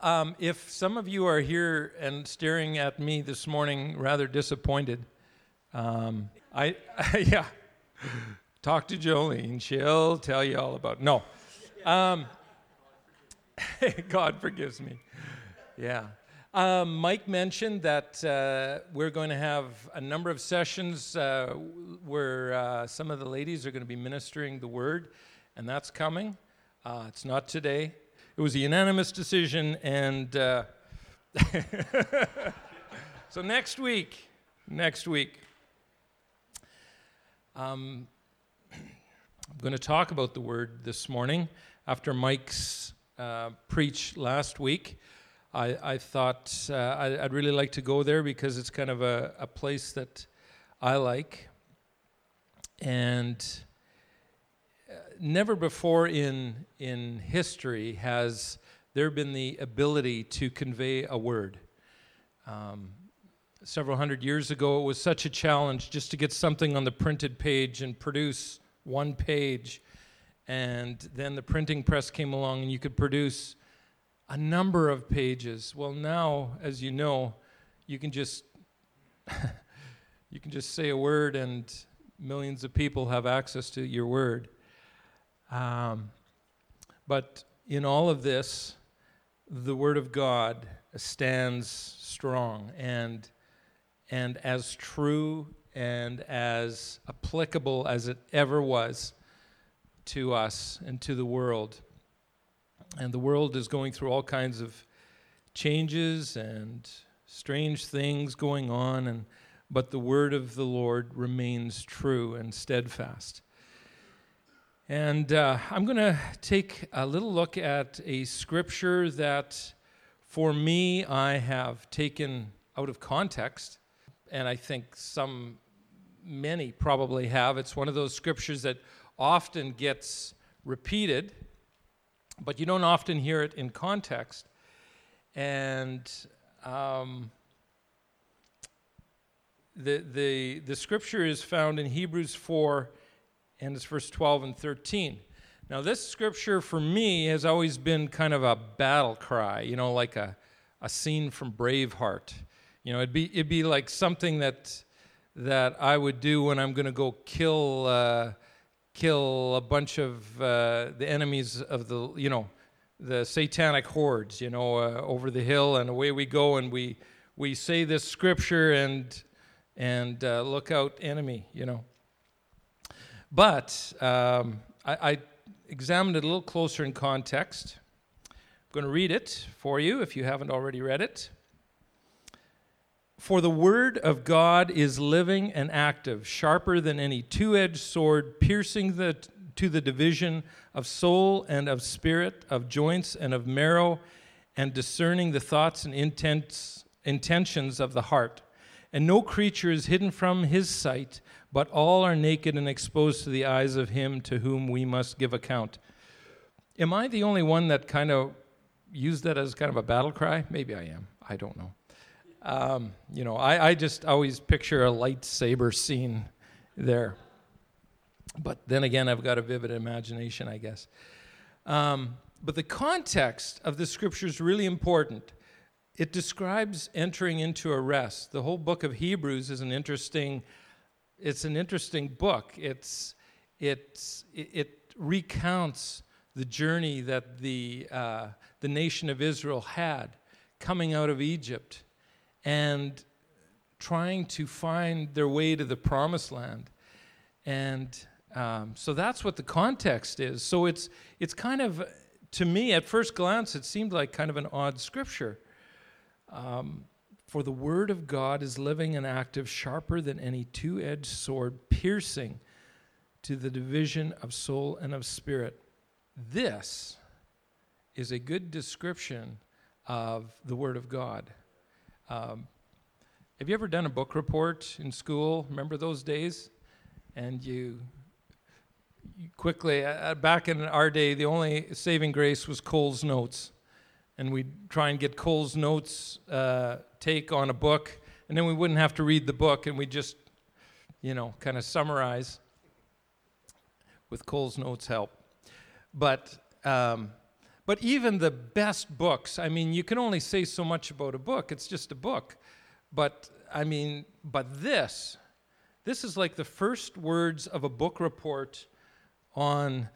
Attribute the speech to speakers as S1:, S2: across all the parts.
S1: If some of you are here and staring at me this morning, rather disappointed, yeah, talk to Jolene. She'll tell you all about it. No. God forgives me. Yeah. Mike mentioned that we're going to have a number of sessions where some of the ladies are going to be ministering the word, and that's coming. It's not today. It was a unanimous decision, and so next week. I'm going to talk about the word this morning. After Mike's preach last week, I thought I'd really like to go there because it's kind of a place that I like. And never before in history has there been the ability to convey a word. Several hundred years ago, it was such a challenge just to get something on the printed page and produce one page. And then the printing press came along and you could produce a number of pages. Well, now, as you know, you can just say a word and millions of people have access to your word. But in all of this, the Word of God stands strong and as true and as applicable as it ever was to us and to the world. And the world is going through all kinds of changes and strange things going on, but the Word of the Lord remains true and steadfast. And I'm going to take a little look at a scripture that, for me, I have taken out of context, and I think many probably have. It's one of those scriptures that often gets repeated, but you don't often hear it in context. And the scripture is found in Hebrews 4, and it's verse 12 and 13. Now, this scripture for me has always been kind of a battle cry, like a scene from Braveheart. It'd be like something that I would do when I'm going to go kill a bunch of the enemies of the satanic hordes, over the hill, and away we go, and we say this scripture and look out, enemy, But I examined it a little closer in context. I'm going to read it for you if you haven't already read it. For the word of God is living and active, sharper than any two-edged sword, piercing to the division of soul and of spirit, of joints and of marrow, and discerning the thoughts and intentions of the heart. And no creature is hidden from his sight, but all are naked and exposed to the eyes of him to whom we must give account. Am I the only one that kind of used that as kind of a battle cry? Maybe I am. I don't know. I just always picture a lightsaber scene there. But then again, I've got a vivid imagination, I guess. But the context of the scripture is really important. It describes entering into a rest. The whole book of Hebrews is an interesting book. It recounts the journey that the nation of Israel had coming out of Egypt and trying to find their way to the promised land. And so that's what the context is. So it's kind of, to me, at first glance, it seemed like kind of an odd scripture. For the word of God is living and active, sharper than any two-edged sword, piercing to the division of soul and of spirit. This is a good description of the word of God. Have you ever done a book report in school? Remember those days? And you quickly, back in our day, the only saving grace was Cole's Notes. And we'd try and get Cole's Notes take on a book, and then we wouldn't have to read the book, and we'd just, kind of summarize with Cole's Notes help. But But even the best books, I mean, you can only say so much about a book. It's just a book. But this is like the first words of a book report on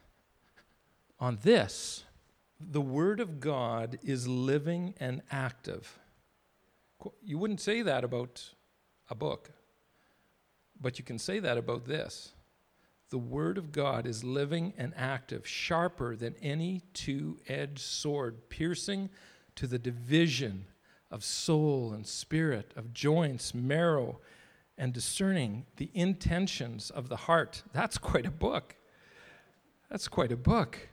S1: this. The Word of God is living and active. You wouldn't say that about a book, but you can say that about this. The Word of God is living and active, sharper than any two-edged sword, piercing to the division of soul and spirit, of joints, marrow, and discerning the intentions of the heart. That's quite a book. That's quite a book.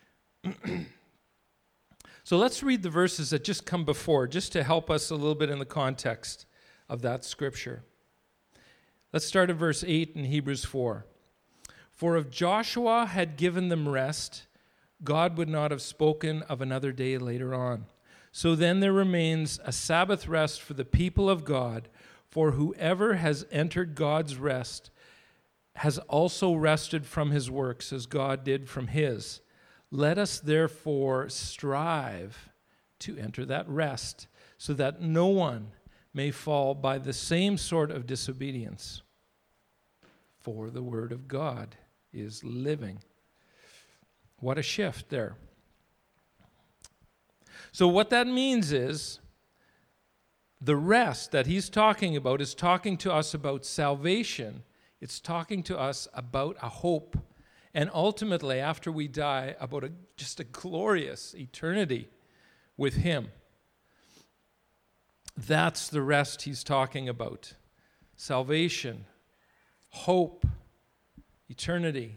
S1: So let's read the verses that just come before, just to help us a little bit in the context of that scripture. Let's start at verse 8 in Hebrews 4. For if Joshua had given them rest, God would not have spoken of another day later on. So then there remains a Sabbath rest for the people of God, for whoever has entered God's rest has also rested from his works as God did from his. Let us therefore strive to enter that rest, so that no one may fall by the same sort of disobedience. For the word of God is living. What a shift there. So what that means is the rest that he's talking about is talking to us about salvation. It's talking to us about a hope. And ultimately, after we die, about just a glorious eternity with him. That's the rest he's talking about. Salvation, hope, eternity.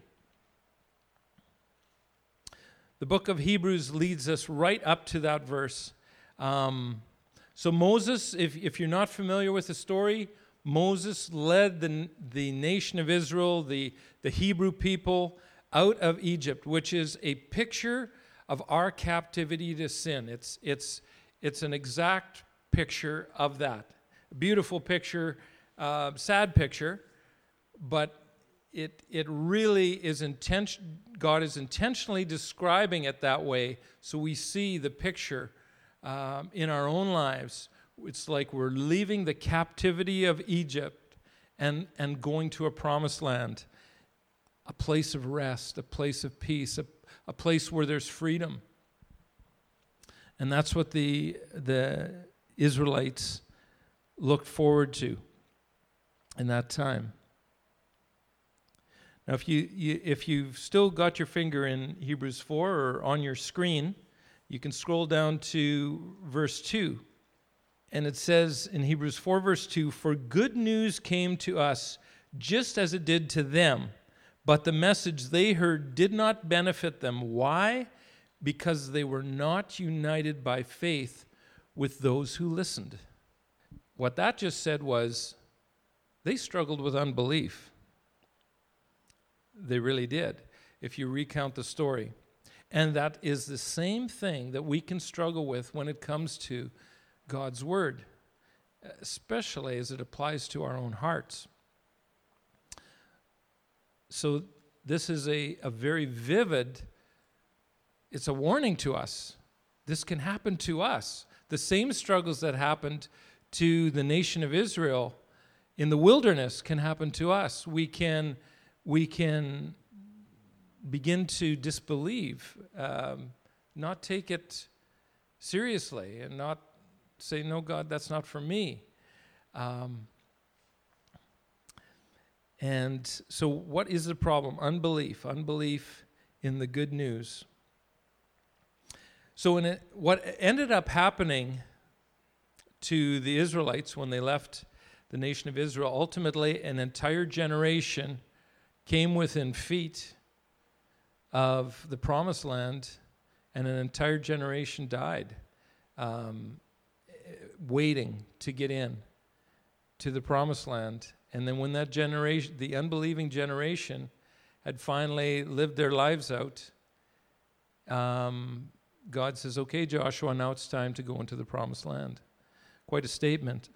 S1: The book of Hebrews leads us right up to that verse. So Moses, if you're not familiar with the story, Moses led the nation of Israel, the Hebrew people, out of Egypt, which is a picture of our captivity to sin. It's an exact picture of that. A beautiful picture, sad picture, but it really is God is intentionally describing it that way, so we see the picture in our own lives. It's like we're leaving the captivity of Egypt and going to a promised land, a place of rest, a place of peace, a place where there's freedom. And that's what the Israelites looked forward to in that time. Now, if you've still got your finger in Hebrews 4 or on your screen, you can scroll down to verse 2. And it says in Hebrews 4, verse 2, "For good news came to us just as it did to them, but the message they heard did not benefit them." Why? Because they were not united by faith with those who listened. What that just said was they struggled with unbelief. They really did, if you recount the story. And that is the same thing that we can struggle with when it comes to God's word, especially as it applies to our own hearts. So this is a very vivid, it's a warning to us. This can happen to us. The same struggles that happened to the nation of Israel in the wilderness can happen to us. We can begin to disbelieve, not take it seriously, and not say, "No, God, that's not for me." And so what is the problem? Unbelief in the good news. So what ended up happening to the Israelites when they left the nation of Israel, ultimately an entire generation came within feet of the promised land, and an entire generation died waiting to get in to the promised land. And then when that generation, the unbelieving generation, had finally lived their lives out, God says, "Okay, Joshua, now it's time to go into the promised land." Quite a statement.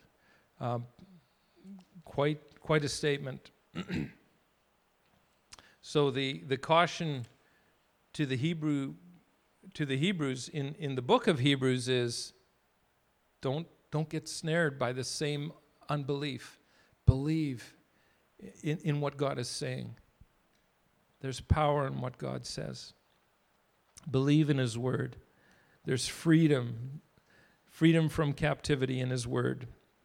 S1: Quite a statement. So the caution to the Hebrew to the Hebrews in the book of Hebrews is don't get snared by the same unbelief. Believe in what God is saying. There's power in what God says. Believe in His word. There's freedom from captivity in His word.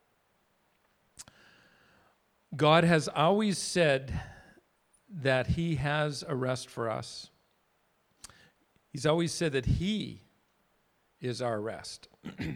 S1: God has always said that He has a rest for us. He's always said that He is our rest.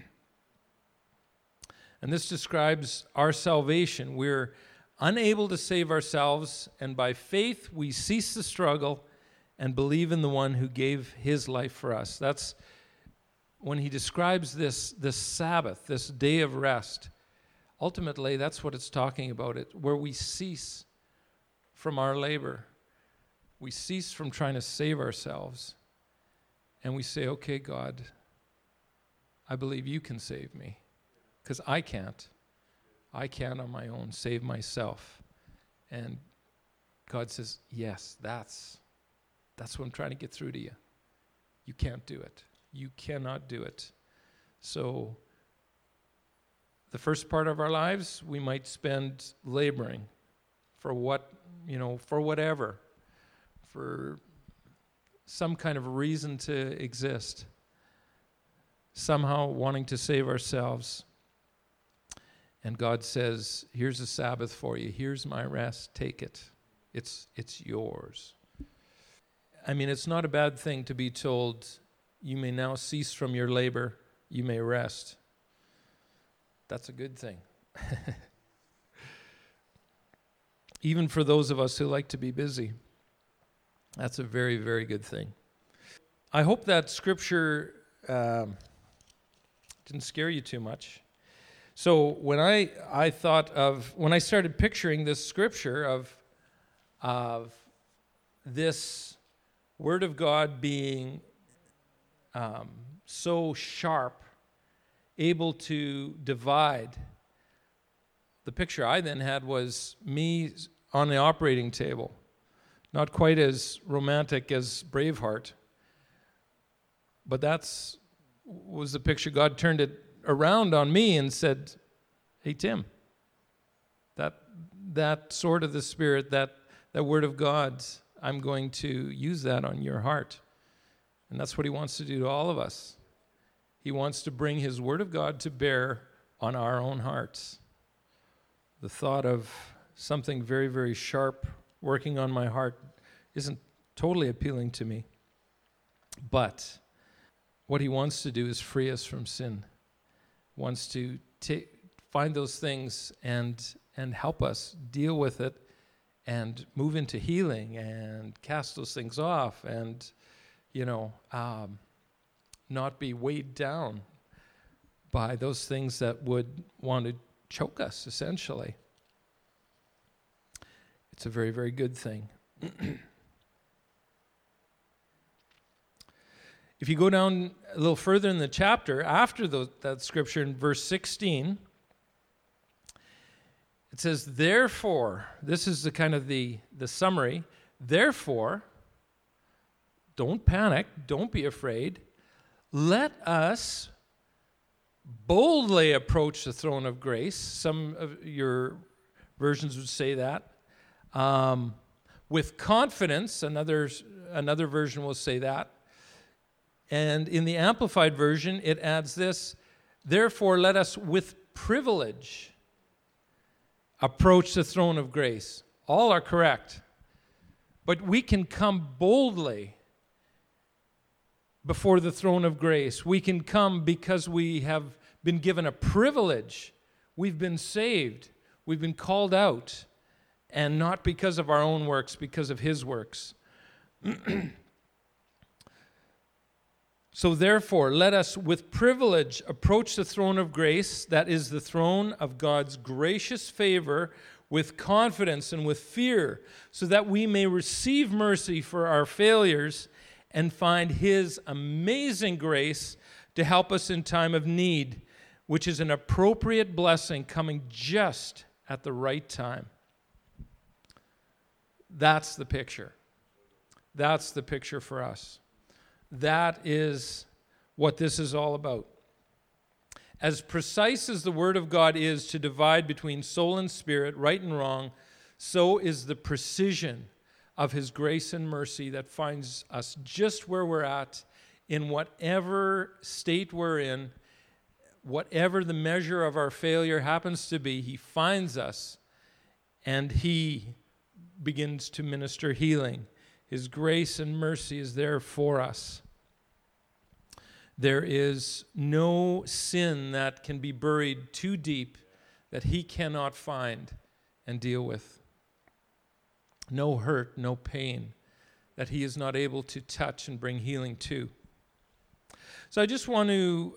S1: And this describes our salvation. We're unable to save ourselves, and by faith we cease the struggle and believe in the one who gave His life for us. That's when He describes this Sabbath, this day of rest. Ultimately, that's what it's talking about, where we cease from our labor. We cease from trying to save ourselves. And we say, okay, God, I believe You can save me. Because I can't. I can't on my own save myself. And God says, yes, that's what I'm trying to get through to you. You can't do it. You cannot do it. So the first part of our lives, we might spend laboring for whatever, for some kind of reason to exist, somehow wanting to save ourselves. And God says, here's a Sabbath for you. Here's my rest. Take it. It's yours. I mean, it's not a bad thing to be told, you may now cease from your labor. You may rest. That's a good thing. Even for those of us who like to be busy, that's a very, very good thing. I hope that scripture didn't scare you too much. So when I started picturing this scripture of this Word of God being so sharp, able to divide, the picture I then had was me on the operating table. Not quite as romantic as Braveheart, but was the picture. God turned it around on me and said, hey, Tim, that sword of the Spirit, that Word of God, I'm going to use that on your heart. And that's what He wants to do to all of us. He wants to bring His Word of God to bear on our own hearts. The thought of something very, very sharp working on my heart isn't totally appealing to me. But what He wants to do is free us from sin. Wants to find those things and help us deal with it and move into healing and cast those things off and, not be weighed down by those things that would want to choke us, essentially. It's a very, very good thing. If you go down a little further in the chapter, after that scripture in verse 16, it says, therefore, this is the kind of the summary, therefore, don't panic, don't be afraid, let us boldly approach the throne of grace. Some of your versions would say that. With confidence, another version will say that. And in the Amplified Version, it adds this, therefore let us with privilege approach the throne of grace. All are correct. But we can come boldly before the throne of grace. We can come because we have been given a privilege. We've been saved. We've been called out. And not because of our own works, because of His works. So therefore, let us with privilege approach the throne of grace, that is the throne of God's gracious favor, with confidence and with fear, so that we may receive mercy for our failures and find His amazing grace to help us in time of need, which is an appropriate blessing coming just at the right time. That's the picture. That's the picture for us. That is what this is all about. As precise as the Word of God is to divide between soul and spirit, right and wrong, so is the precision of His grace and mercy that finds us just where we're at, in whatever state we're in, whatever the measure of our failure happens to be. He finds us and He begins to minister healing. His grace and mercy is there for us. There is no sin that can be buried too deep that He cannot find and deal with. No hurt, no pain that He is not able to touch and bring healing to. So I just want to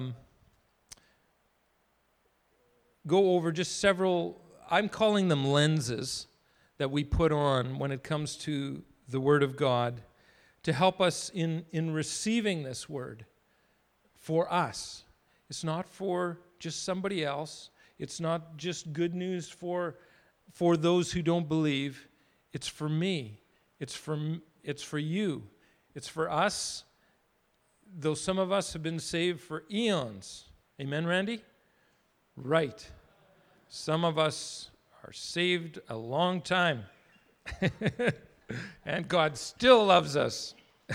S1: go over just several, I'm calling them lenses, that we put on when it comes to the Word of God to help us in receiving this Word for us. It's not for just somebody else. It's not just good news for those who don't believe. It's for me. It's for you. It's for us, though some of us have been saved for eons. Amen, Randy? Right. Some of us are saved a long time. And God still loves us.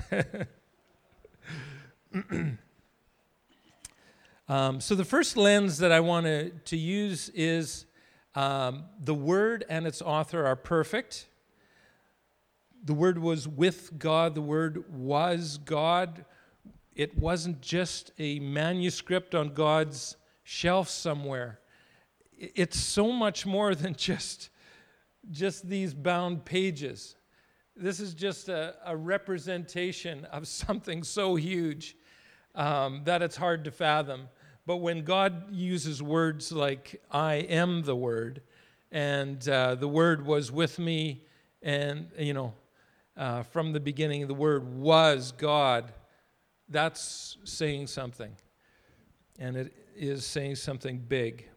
S1: So the first lens that I want to use is the Word and its author are perfect. The Word was with God. The Word was God. It wasn't just a manuscript on God's shelf somewhere. It's so much more than just these bound pages. This is just a representation of something so huge that it's hard to fathom. But when God uses words like, I am the Word, and the Word was with me, and, from the beginning, the Word was God, that's saying something. And it is saying something big.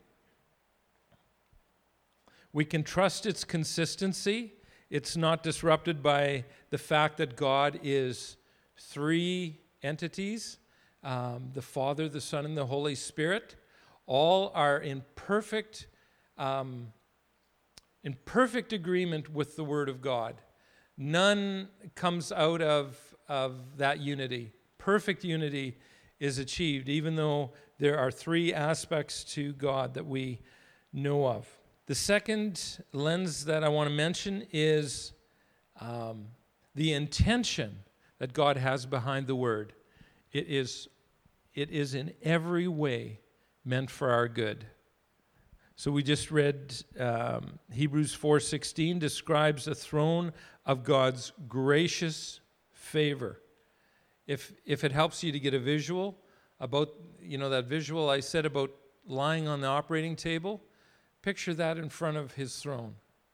S1: We can trust its consistency. It's not disrupted by the fact that God is three entities, the Father, the Son, and the Holy Spirit. All are in perfect agreement with the Word of God. None comes out of that unity. Perfect unity is achieved, even though there are three aspects to God that we know of. The second lens that I want to mention is the intention that God has behind the Word. It is in every way meant for our good. So we just read Hebrews 4:16 describes the throne of God's gracious favor. If it helps you to get a visual about, that visual I said about lying on the operating table, picture that in front of His throne,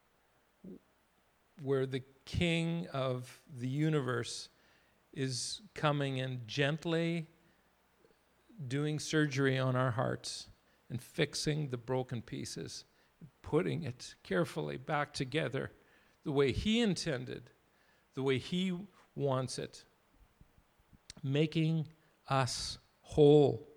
S1: where the King of the universe is coming and gently doing surgery on our hearts and fixing the broken pieces, putting it carefully back together the way He intended, the way He wants it, making us whole.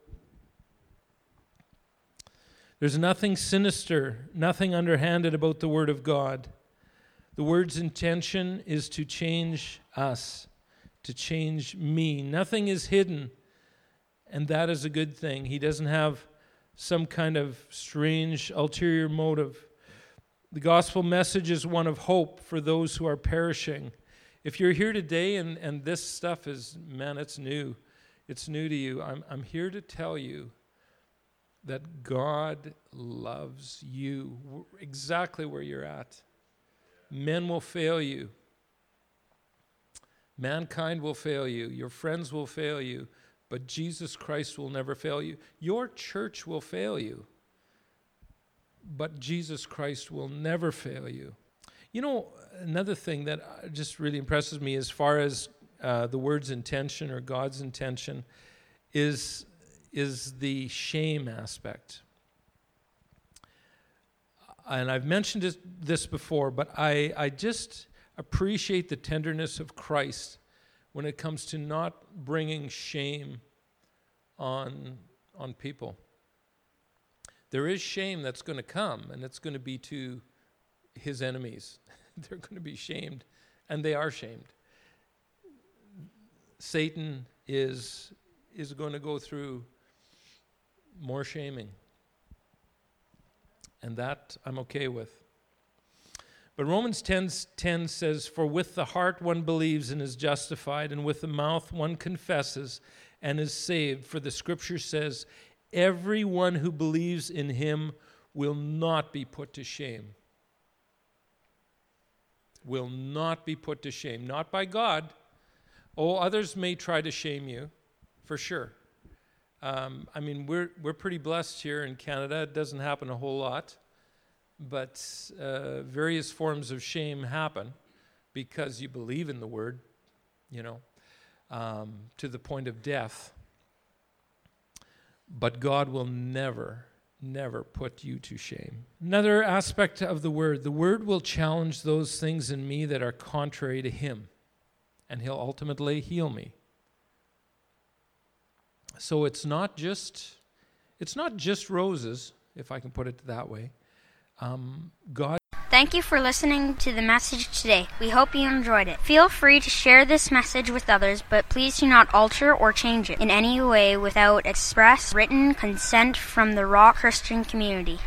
S1: There's nothing sinister, nothing underhanded about the Word of God. The Word's intention is to change us, to change me. Nothing is hidden, and that is a good thing. He doesn't have some kind of strange ulterior motive. The gospel message is one of hope for those who are perishing. If you're here today and this stuff is, it's new. It's new to you. I'm here to tell you that God loves you exactly where you're at. Men will fail you. Mankind will fail you. Your friends will fail you. But Jesus Christ will never fail you. Your church will fail you. But Jesus Christ will never fail you. Another thing that just really impresses me as far as the word's intention or God's intention is the shame aspect. And I've mentioned this before, but I just appreciate the tenderness of Christ when it comes to not bringing shame on people. There is shame that's going to come, and it's going to be to his enemies. They're going to be shamed, and they are shamed. Satan is going to go through more shaming, and that I'm okay with. But Romans 10:10 says, "For with the heart one believes and is justified, and with the mouth one confesses and is saved. For the scripture says, everyone who believes in him will not be put to shame." Will not be put to shame. Not by God. Oh, others may try to shame you, for sure. I mean, we're pretty blessed here in Canada. It doesn't happen a whole lot. But various forms of shame happen because you believe in the word, to the point of death. But God will never, never put you to shame. Another aspect of the word will challenge those things in me that are contrary to him, and he'll ultimately heal me. So it's not just roses, if I can put it that way. God.
S2: Thank you for listening to the message today. We hope you enjoyed it. Feel free to share this message with others, but please do not alter or change it in any way without express written consent from the Rock Christian community.